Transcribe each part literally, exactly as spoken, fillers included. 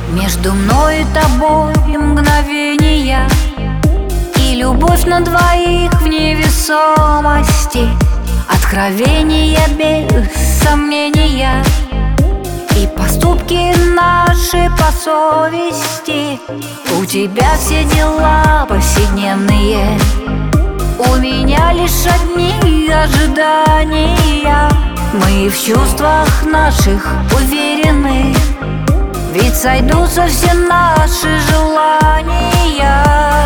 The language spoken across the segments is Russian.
Между мной и тобой мгновения, и любовь на двоих в невесомости, откровения без сомнения, и поступки наши по совести. У тебя все дела повседневные, у меня лишь одни ожидания. Мы в чувствах наших уверены, ведь сойдутся все наши желания.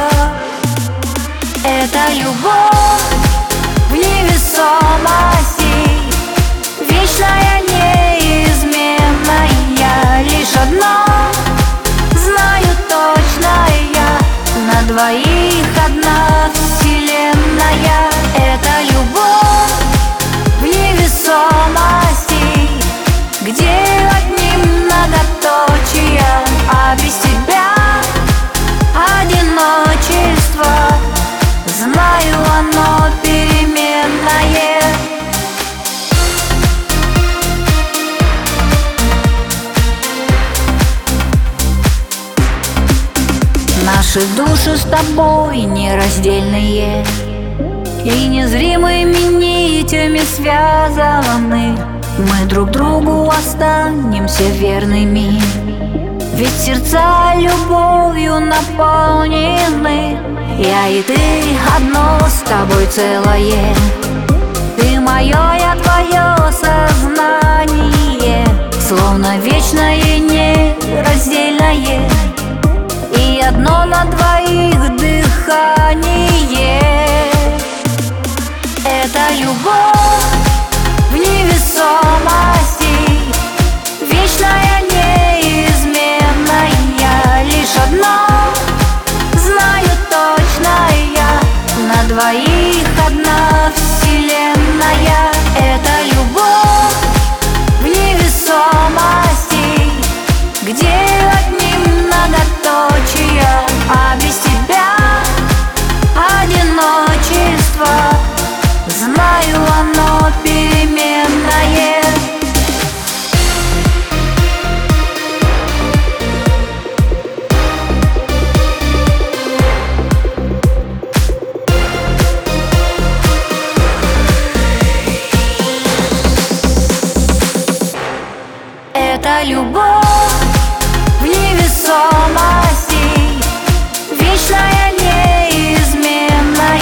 Это любовь в невесомости, вечная, неизменная. Лишь одно знаю точно я: на двоих одна вселенная. Это любовь в невесомости, где одним многоточия, а без тебя одиночество. Знаю, оно переменное. Наши души с тобой нераздельные, и незримыми нитями связаны. Мы друг другу останемся верными, ведь сердца любовью наполнены. Я и ты одно с тобой целое, ты мое, я твое сознание, словно вечное, нераздельное, и одно на двоих дыхание. Это любовь в невесомости, вечная, неизменная. Лишь одно знаю точно я: на двоих одна вселенная. Это любовь в невесомости, где одним многоточия, а без тебя одиночество. Знаю, оно переменное. Это любовь в невесомости, вечная,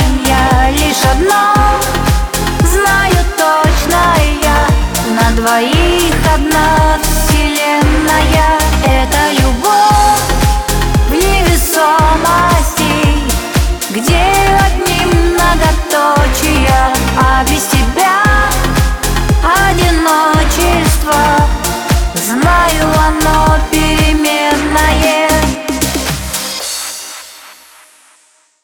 неизменная. Лишь одно знаю точно я: на двоих